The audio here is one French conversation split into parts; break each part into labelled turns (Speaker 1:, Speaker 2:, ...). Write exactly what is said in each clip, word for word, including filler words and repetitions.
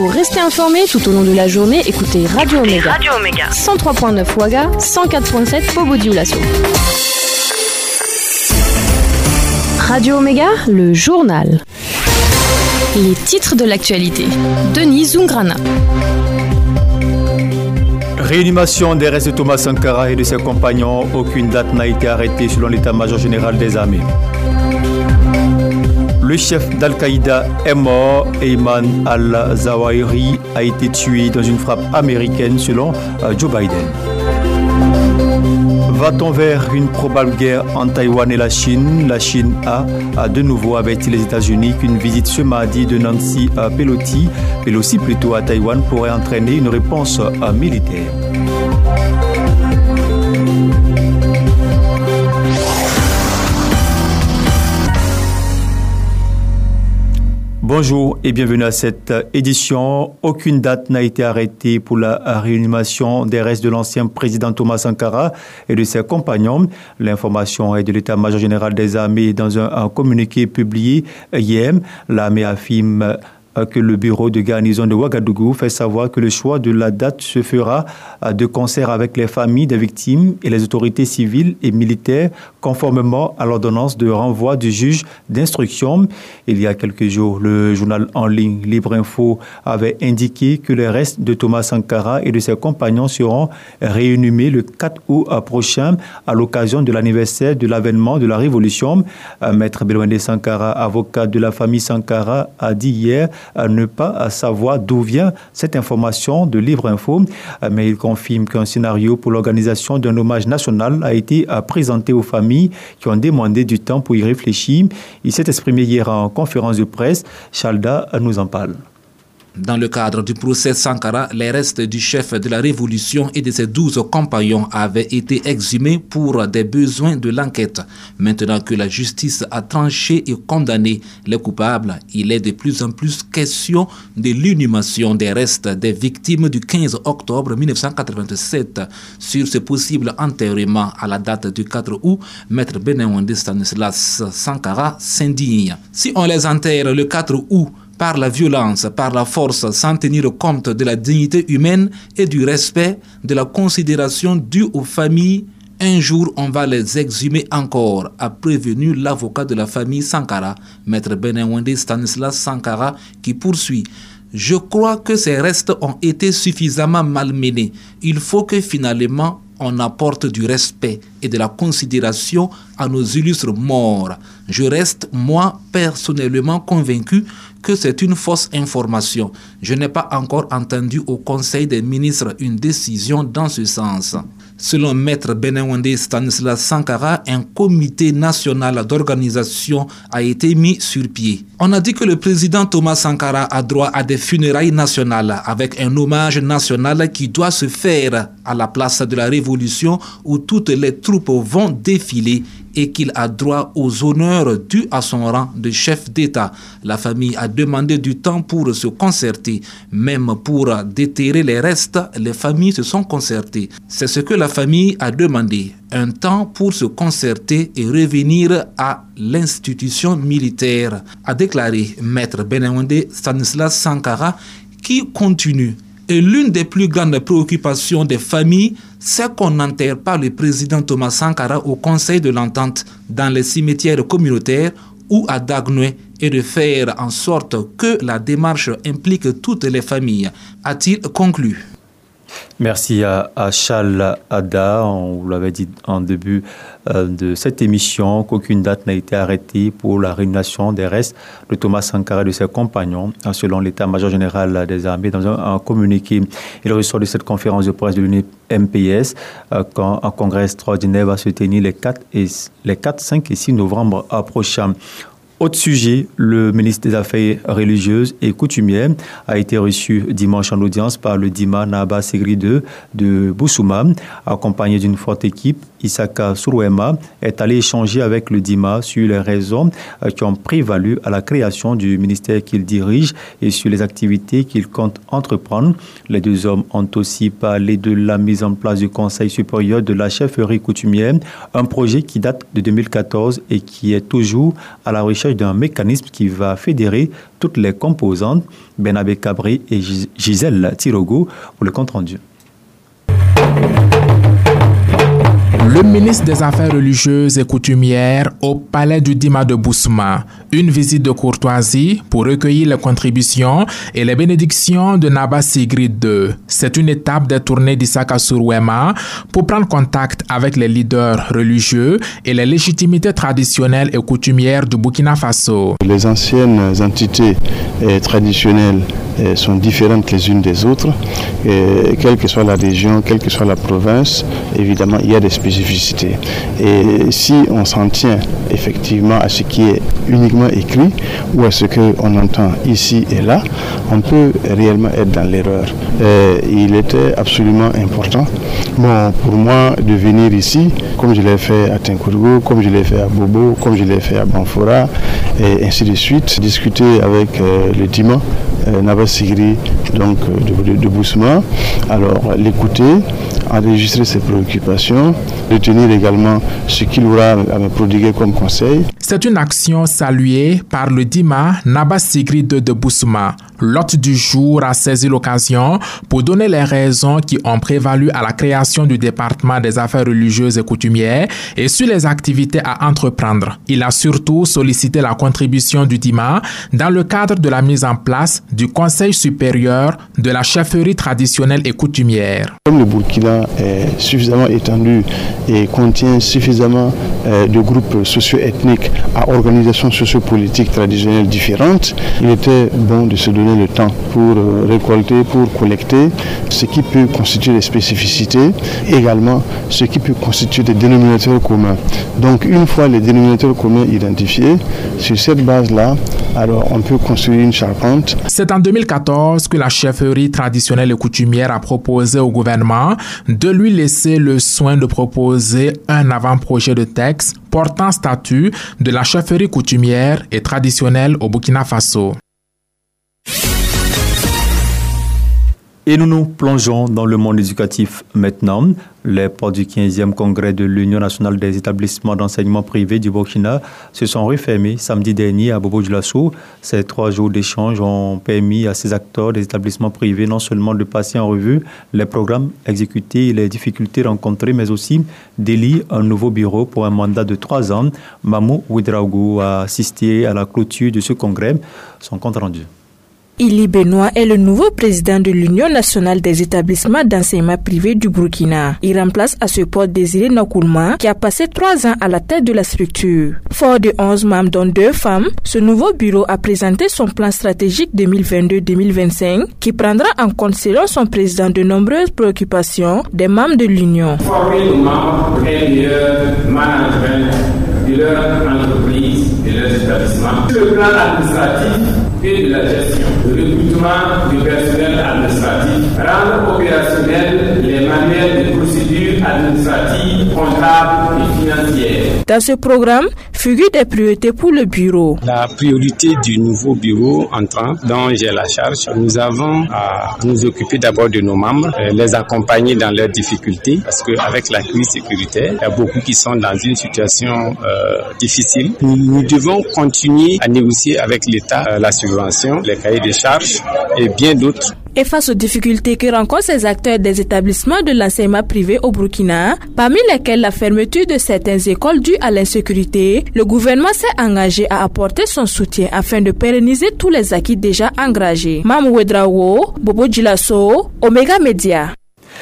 Speaker 1: Pour rester informé tout au long de la journée, écoutez Radio Omega. Radio Omega. cent trois virgule neuf Ouaga, cent quatre virgule sept Bobo-Dioulasso. Radio Omega, le journal. Les titres de l'actualité. Denis Zungrana.
Speaker 2: Réanimation des restes de Thomas Sankara et de ses compagnons. Aucune date n'a été arrêtée selon l'état-major général des armées. Le chef d'Al-Qaïda est mort. Ayman al-Zawahiri a été tué dans une frappe américaine selon Joe Biden. Va-t-on vers une probable guerre entre Taïwan et la Chine? La Chine a, a de nouveau averti les États-Unis qu'une visite ce mardi de Nancy Pelosi, Pelosi plutôt à Taïwan pourrait entraîner une réponse militaire. Bonjour et bienvenue à cette édition. Aucune date n'a été arrêtée pour la réanimation des restes de l'ancien président Thomas Sankara et de ses compagnons. L'information est de l'état-major général des armées dans un, un communiqué publié hier. L'armée affirme que le bureau de garnison de Ouagadougou fait savoir que le choix de la date se fera de concert avec les familles des victimes et les autorités civiles et militaires conformément à l'ordonnance de renvoi du juge d'instruction. Il y a quelques jours, le journal en ligne Libre Info avait indiqué que les restes de Thomas Sankara et de ses compagnons seront réinhumés le quatre août prochain à l'occasion de l'anniversaire de l'avènement de la Révolution. Maître Belwende Sankara, avocat de la famille Sankara, a dit hier à ne pas savoir d'où vient cette information de Libre Info, mais il confirme qu'un scénario pour l'organisation d'un hommage national a été présenté aux familles qui ont demandé du temps pour y réfléchir. Il s'est exprimé hier en conférence de presse. Chalda nous en parle.
Speaker 3: Dans le cadre du procès Sankara, les restes du chef de la Révolution et de ses douze compagnons avaient été exhumés pour des besoins de l'enquête. Maintenant que la justice a tranché et condamné les coupables, il est de plus en plus question de l'inhumation des restes des victimes du quinze octobre mille neuf cent quatre-vingt-sept. Sur ce possible enterrement à la date du quatre août, Maître Benewende Stanislas Sankara s'indigne. Si on les enterre le quatre août, par la violence, par la force, sans tenir compte de la dignité humaine et du respect, de la considération due aux familles, un jour on va les exhumer encore, a prévenu l'avocat de la famille Sankara, Maître Benewende Stanislas Sankara, qui poursuit. Je crois que ces restes ont été suffisamment malmenés. Il faut que finalement on apporte du respect et de la considération à nos illustres morts. Je reste, moi, personnellement convaincu que c'est une fausse information. Je n'ai pas encore entendu au Conseil des ministres une décision dans ce sens. Selon Maître Benewende Stanislas Sankara, un comité national d'organisation a été mis sur pied. On a dit que le président Thomas Sankara a droit à des funérailles nationales avec un hommage national qui doit se faire à la place de la Révolution où toutes les troupes vont défiler et qu'il a droit aux honneurs dus à son rang de chef d'État. La famille a demandé du temps pour se concerter. Même pour déterrer les restes, les familles se sont concertées. C'est ce que la famille a demandé. Un temps pour se concerter et revenir à l'institution militaire, a déclaré Maître Benewende Stanislas Sankara, qui continue. Et l'une des plus grandes préoccupations des familles, c'est qu'on n'enterre pas le président Thomas Sankara au Conseil de l'Entente dans les cimetières communautaires ou à Dagnoué et de faire en sorte que la démarche implique toutes les familles, a-t-il conclu.
Speaker 2: Merci à, à Charles Ada. On vous l'avait dit en début euh, de cette émission qu'aucune date n'a été arrêtée pour la réanimation des restes de Thomas Sankara et de ses compagnons, selon l'état-major général des armées. Dans un, un communiqué, il ressort de cette conférence de presse de l'U M P S euh, quand un congrès extraordinaire va se tenir les quatre, et, les quatre, cinq et six novembre prochains. Autre sujet, le ministre des Affaires religieuses et coutumières a été reçu dimanche en audience par le Dima Naba Segri deux de Boussouma, accompagné d'une forte équipe. Isaka Suruema est allé échanger avec le Dima sur les raisons qui ont prévalu à la création du ministère qu'il dirige et sur les activités qu'il compte entreprendre. Les deux hommes ont aussi parlé de la mise en place du Conseil supérieur de la chefferie coutumière, un projet qui date de deux mille quatorze et qui est toujours à la recherche recherche d'un mécanisme qui va fédérer toutes les composantes. Benabé Cabri et Gisèle Tirogo pour le compte-rendu.
Speaker 4: Le ministre des Affaires religieuses et coutumières au palais du Dima de Boussouma. Une visite de courtoisie pour recueillir les contributions et les bénédictions de Naba Sigrid deux. C'est une étape des tournées d'Issaka Suruema pour prendre contact avec les leaders religieux et les légitimités traditionnelles et coutumières du Burkina Faso.
Speaker 5: Les anciennes entités eh, traditionnelles eh, sont différentes les unes des autres. Et, quelle que soit la région, quelle que soit la province, évidemment, il y a des spécificités. Et si on s'en tient effectivement à ce qui est uniquement écrit ou à ce qu'on entend ici et là, on peut réellement être dans l'erreur. Et il était absolument important bon, pour moi de venir ici, comme je l'ai fait à Tinkourgo, comme je l'ai fait à Bobo, comme je l'ai fait à Banfora, et ainsi de suite, discuter avec euh, le Dima, euh, Naba Sigri, donc de, de, de Boussouma, alors l'écouter, enregistrer ses préoccupations, retenir également ce qu'il aura à me prodiguer comme conseil.
Speaker 4: C'est une action saluée par le Dima Naba Sigri deux de Boussouma. L'hôte du jour a saisi l'occasion pour donner les raisons qui ont prévalu à la création du département des affaires religieuses et coutumières et sur les activités à entreprendre. Il a surtout sollicité la contribution du Dima dans le cadre de la mise en place du Conseil supérieur de la chefferie traditionnelle et coutumière.
Speaker 5: Comme le Burkina est suffisamment étendu et contient suffisamment euh, de groupes socio-ethniques à organisations sociopolitiques traditionnelles différentes, il était bon de se donner le temps pour euh, récolter, pour collecter ce qui peut constituer des spécificités, également ce qui peut constituer des dénominateurs communs. Donc une fois les dénominateurs communs identifiés, sur cette base-là, alors on peut construire une charpente.
Speaker 4: C'est en deux mille quatorze que la chefferie traditionnelle et coutumière a proposé au gouvernement de lui laisser le soin de proposer un avant-projet de texte portant statut de la chefferie coutumière et traditionnelle au Burkina Faso.
Speaker 2: Et nous nous plongeons dans le monde éducatif maintenant. Les portes du quinzième congrès de l'Union nationale des établissements d'enseignement privé du Burkina se sont refermés samedi dernier à Bobo-Dioulasso. Ces trois jours d'échange ont permis à ces acteurs des établissements privés non seulement de passer en revue les programmes exécutés et les difficultés rencontrées, mais aussi d'élire un nouveau bureau pour un mandat de trois ans. Mamou Ouedraogo a assisté à la clôture de ce congrès. Son compte rendu.
Speaker 6: Ili Benoît est le nouveau président de l'Union nationale des établissements d'enseignement privé du Burkina. Il remplace à ce poste Désiré Nakoulma, qui a passé trois ans à la tête de la structure. Fort de onze membres dont deux femmes, ce nouveau bureau a présenté son plan stratégique deux mille vingt-deux deux mille vingt-cinq qui prendra en compte selon son président de nombreuses préoccupations des membres de l'Union.
Speaker 7: Former nos membres pour un meilleur management de leur entreprise, de leurs établissements. Sur le plan administratif et de la gestion, le recrutement du personnel administratif, rendre opérationnels les manuels de procédures administratives, comptables et financières.
Speaker 6: Dans ce programme, figurent des priorités pour le bureau.
Speaker 8: La priorité du nouveau bureau entrant dont j'ai la charge, nous avons à nous occuper d'abord de nos membres, les accompagner dans leurs difficultés, parce qu'avec la crise sécuritaire, il y a beaucoup qui sont dans une situation euh, difficile. Nous, nous devons continuer à négocier avec l'État euh, la subvention, les cahiers de charges et bien d'autres.
Speaker 6: Et face aux difficultés que rencontrent ces acteurs des établissements de l'enseignement privé au Burkina, parmi lesquels la fermeture de certaines écoles due à l'insécurité, le gouvernement s'est engagé à apporter son soutien afin de pérenniser tous les acquis déjà engagés. Mamou Ouedraogo, Bobo-Dioulasso, Omega Media.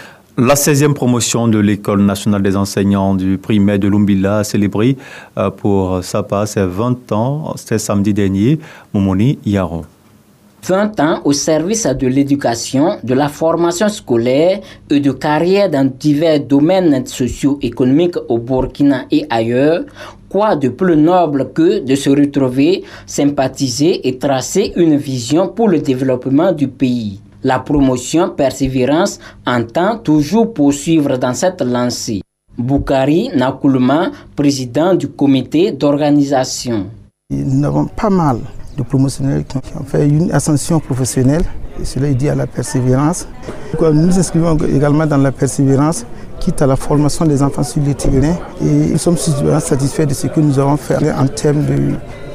Speaker 2: La seizième promotion de l'École nationale des enseignants du primaire de Lumbila a célébré pour sa part ses vingt ans, c'était samedi dernier, Momoni Yaro.
Speaker 9: vingt ans au service de l'éducation, de la formation scolaire et de carrière dans divers domaines socio-économiques au Burkina et ailleurs, quoi de plus noble que de se retrouver, sympathiser et tracer une vision pour le développement du pays. La promotion Persévérance entend toujours poursuivre dans cette lancée. Boukari Nakoulma, président du comité d'organisation.
Speaker 10: Nous avons pas mal de promotionnels qui ont fait une ascension professionnelle, et cela est dit à la persévérance. Nous nous inscrivons également dans la persévérance, quitte à la formation des enfants sur le terrain, et nous sommes satisfaits de ce que nous avons fait en termes de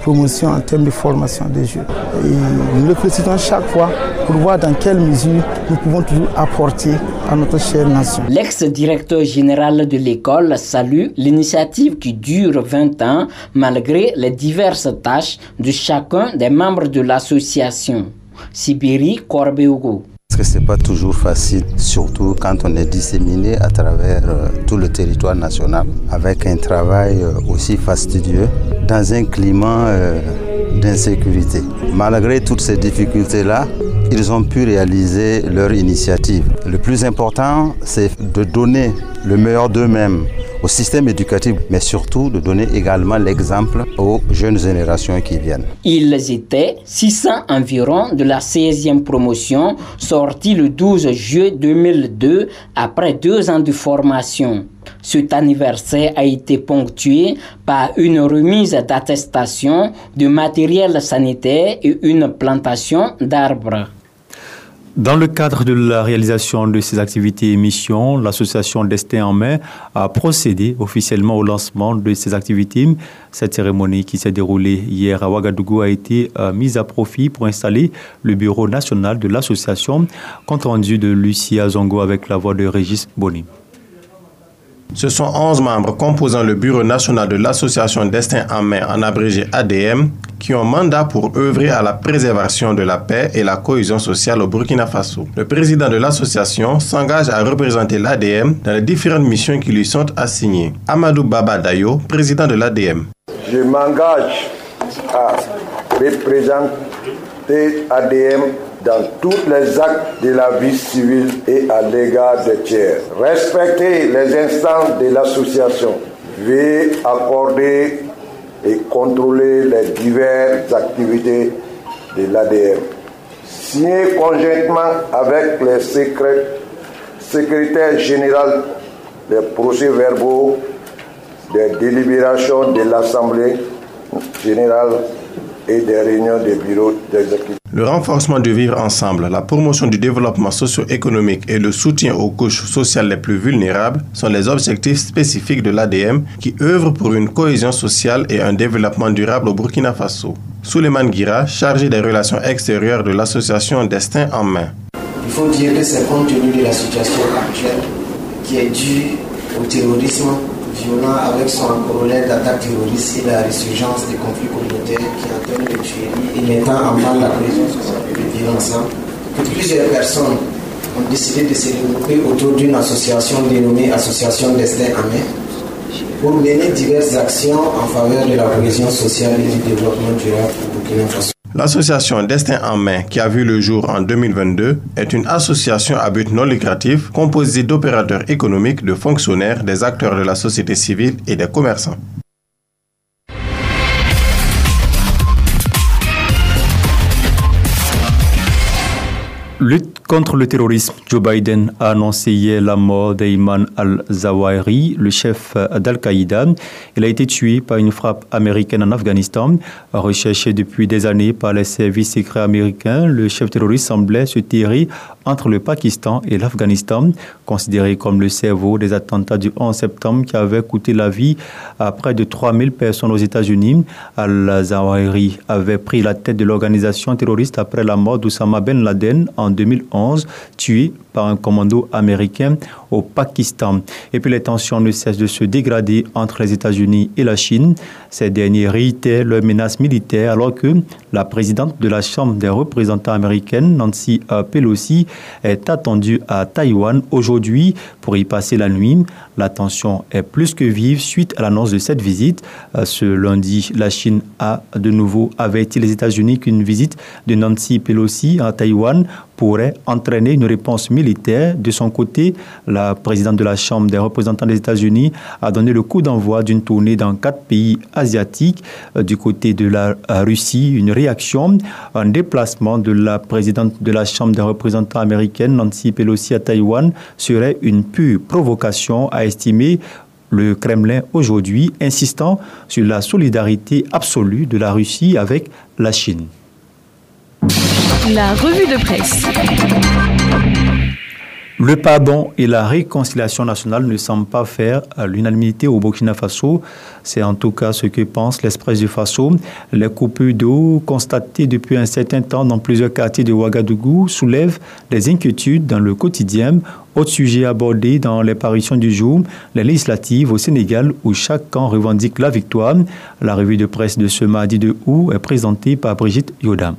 Speaker 10: promotion en termes de formation des jeunes. Et nous le félicitons chaque fois pour voir dans quelle mesure nous pouvons toujours apporter à notre chère nation.
Speaker 9: L'ex-directeur général de l'école salue l'initiative qui dure vingt ans malgré les diverses tâches de chacun des membres de l'association. Sibiri Korbeogo.
Speaker 11: Parce que ce n'est pas toujours facile, surtout quand on est disséminé à travers euh, tout le territoire national, avec un travail euh, aussi fastidieux, dans un climat euh, d'insécurité. Malgré toutes ces difficultés-là, ils ont pu réaliser leur initiative. Le plus important, c'est de donner le meilleur d'eux-mêmes au système éducatif, mais surtout de donner également l'exemple aux jeunes générations qui viennent.
Speaker 9: Ils étaient six cents environ de la seizième promotion, sortie le douze juillet deux mille deux après deux ans de formation. Cet anniversaire a été ponctué par une remise d'attestation de matériel sanitaire et une plantation d'arbres.
Speaker 2: Dans le cadre de la réalisation de ces activités et missions, l'association Destin en Main a procédé officiellement au lancement de ces activités. Cette cérémonie qui s'est déroulée hier à Ouagadougou a été euh, mise à profit pour installer le bureau national de l'association. Compte rendu de Lucie Azongo avec la voix de Régis Boni.
Speaker 12: Ce sont onze membres composant le bureau national de l'association Destin en Main, en abrégé A D M, qui ont mandat pour œuvrer à la préservation de la paix et la cohésion sociale au Burkina Faso. Le président de l'association s'engage à représenter l'A D M dans les différentes missions qui lui sont assignées. Amadou Baba Dayo, président de l'A D M.
Speaker 13: Je m'engage à représenter A D M dans tous les actes de la vie civile et à l'égard des tiers. Respecter les instances de l'association, veiller, accorder et contrôler les diverses activités de l'A D M. Signer conjointement avec les secré- secrétaires généraux des procès-verbaux des délibérations de l'Assemblée générale et des réunions des bureaux d'exécutif.
Speaker 12: Le renforcement du vivre ensemble, la promotion du développement socio-économique et le soutien aux couches sociales les plus vulnérables sont les objectifs spécifiques de l'A D M qui œuvrent pour une cohésion sociale et un développement durable au Burkina Faso. Souleymane Guira, chargé des relations extérieures de l'association Destin en Main.
Speaker 14: Il faut dire que c'est compte tenu de la situation actuelle qui est due au terrorisme violent avec son corollaire d'attaques terroristes et la résurgence des conflits communautaires qui entraînent les tueries et mettant en mal la cohésion sociale et le vivre ensemble, que plusieurs personnes ont décidé de se regrouper autour d'une association dénommée Association Destin en Main pour mener diverses actions en faveur de la cohésion sociale et du développement durable au Burkina Faso.
Speaker 12: L'association Destin en Main, qui a vu le jour en deux mille vingt-deux, est une association à but non lucratif composée d'opérateurs économiques, de fonctionnaires, des acteurs de la société civile et des commerçants.
Speaker 2: Lutte contre le terrorisme, Joe Biden a annoncé hier la mort d'Ayman al-Zawahiri, le chef d'Al-Qaïda. Il a été tué par une frappe américaine en Afghanistan. Recherché depuis des années par les services secrets américains, le chef terroriste semblait se terrer entre le Pakistan et l'Afghanistan, considéré comme le cerveau des attentats du onze septembre qui avait coûté la vie à près de trois mille personnes aux États-Unis. Al-Zawahiri avait pris la tête de l'organisation terroriste après la mort d'Oussama Ben Laden en deux mille onze, tué par un commando américain au Pakistan. Et puis les tensions ne cessent de se dégrader entre les États-Unis et la Chine. Ces derniers réitèrent leurs menaces militaires alors que la présidente de la Chambre des représentants américaine, Nancy Pelosi, est attendue à Taïwan aujourd'hui pour y passer la nuit. La tension est plus que vive suite à l'annonce de cette visite. Ce lundi, la Chine a de nouveau averti les États-Unis qu'une visite de Nancy Pelosi à Taïwan pourrait entraîner une réponse militaire. De son côté, la présidente de la Chambre des représentants des États-Unis a donné le coup d'envoi d'une tournée dans quatre pays asiatiques. Du côté de la Russie, une réaction, un déplacement de la présidente de la Chambre des représentants américaine, Nancy Pelosi, à Taïwan serait une pure provocation, a estimé le Kremlin aujourd'hui, insistant sur la solidarité absolue de la Russie avec la Chine.
Speaker 1: La revue de presse.
Speaker 2: Le pardon et la réconciliation nationale ne semblent pas faire à l'unanimité au Burkina Faso. C'est en tout cas ce que pense l'Express du Faso. Les coupures d'eau constatées depuis un certain temps dans plusieurs quartiers de Ouagadougou soulèvent des inquiétudes dans le quotidien. Autre sujet abordé dans les parutions du jour, les législatives au Sénégal où chaque camp revendique la victoire. La revue de presse de ce mardi de août est présentée par Brigitte Yoda.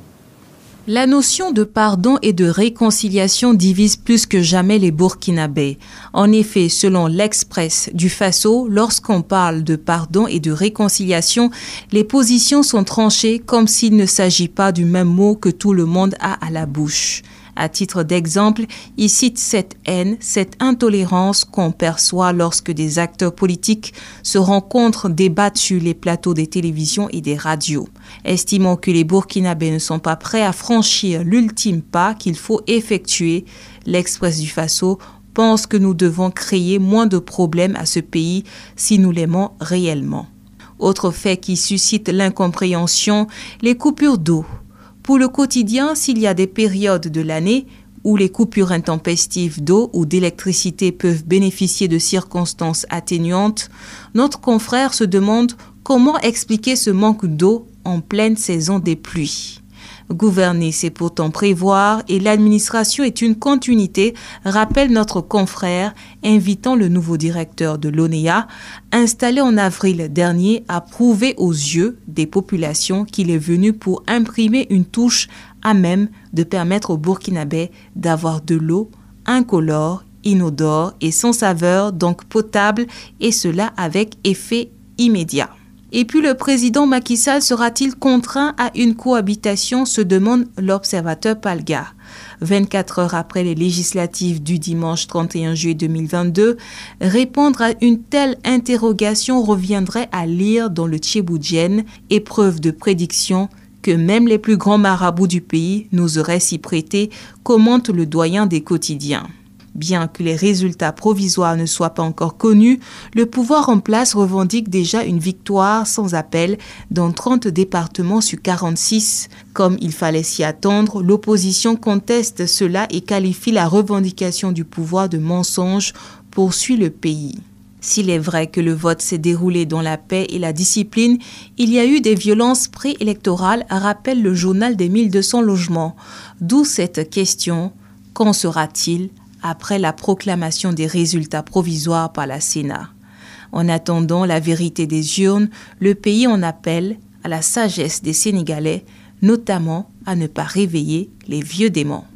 Speaker 15: La notion de pardon et de réconciliation divise plus que jamais les Burkinabés. En effet, selon l'Express du Faso, lorsqu'on parle de pardon et de réconciliation, les positions sont tranchées comme s'il ne s'agit pas du même mot que tout le monde a à la bouche. À titre d'exemple, il cite cette haine, cette intolérance qu'on perçoit lorsque des acteurs politiques se rencontrent, débattent sur les plateaux des télévisions et des radios. Estimant que les Burkinabés ne sont pas prêts à franchir l'ultime pas qu'il faut effectuer, l'Express du Faso pense que nous devons créer moins de problèmes à ce pays si nous l'aimons réellement. Autre fait qui suscite l'incompréhension, les coupures d'eau. Pour le quotidien, s'il y a des périodes de l'année où les coupures intempestives d'eau ou d'électricité peuvent bénéficier de circonstances atténuantes, notre confrère se demande comment expliquer ce manque d'eau en pleine saison des pluies. Gouverner, c'est pourtant prévoir et l'administration est une continuité, rappelle notre confrère, invitant le nouveau directeur de l'O N E A, installé en avril dernier, à prouver aux yeux des populations qu'il est venu pour imprimer une touche à même de permettre aux Burkinabés d'avoir de l'eau incolore, inodore et sans saveur, donc potable, et cela avec effet immédiat. Et puis le président Macky Sall sera-t-il contraint à une cohabitation, se demande l'observateur Palga. vingt-quatre heures après les législatives du dimanche trente et un juillet deux mille vingt-deux, répondre à une telle interrogation reviendrait à lire dans le Tchéboudjen, épreuve de prédiction que même les plus grands marabouts du pays n'oseraient s'y prêter, commente le doyen des quotidiens. Bien que les résultats provisoires ne soient pas encore connus, le pouvoir en place revendique déjà une victoire sans appel dans trente départements sur quarante-six. Comme il fallait s'y attendre, l'opposition conteste cela et qualifie la revendication du pouvoir de mensonge, poursuit le pays. S'il est vrai que le vote s'est déroulé dans la paix et la discipline, il y a eu des violences préélectorales, rappelle le journal des mille deux cents logements. D'où cette question, qu'en sera-t-il après la proclamation des résultats provisoires par la Sénat? En attendant la vérité des urnes, le pays en appelle à la sagesse des Sénégalais, notamment à ne pas réveiller les vieux démons.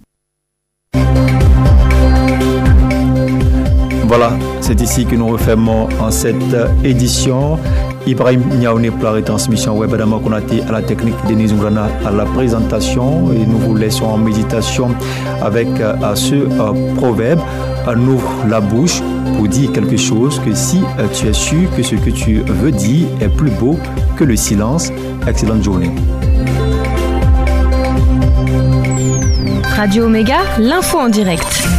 Speaker 2: Voilà, c'est ici que nous refermons en cette édition. Ibrahim Niaoune pour la retransmission web, Adama Konate à la technique, Denis Ngrana à la présentation, et nous vous laissons en méditation avec euh, ce euh, proverbe: ouvre la bouche pour dire quelque chose, que si euh, tu es sûr que ce que tu veux dire est plus beau que le silence. Excellente journée.
Speaker 1: Radio Omega, l'info en direct.